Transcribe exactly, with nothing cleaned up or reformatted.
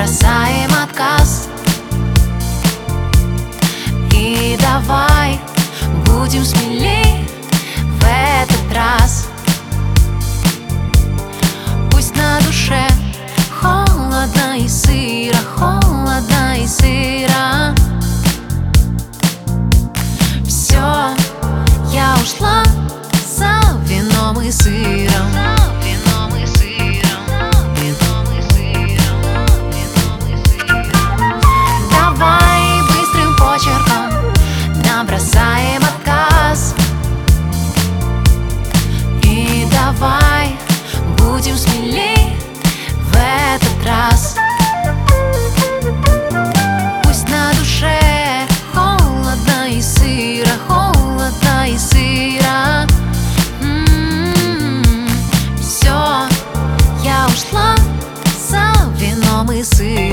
бросаем отказ. И давай будем смелей в этот раз. Пусть на душе холодно и сыро, холодно и сыро. Все, я ушла за вином и сыром. Давай быстрым почерком набросаем отказ. И давай будем смелей в этот раз. Пусть на душе холодно и сыро, холодно и сыро. М-м-м. Все, я ушла за вином и сыром.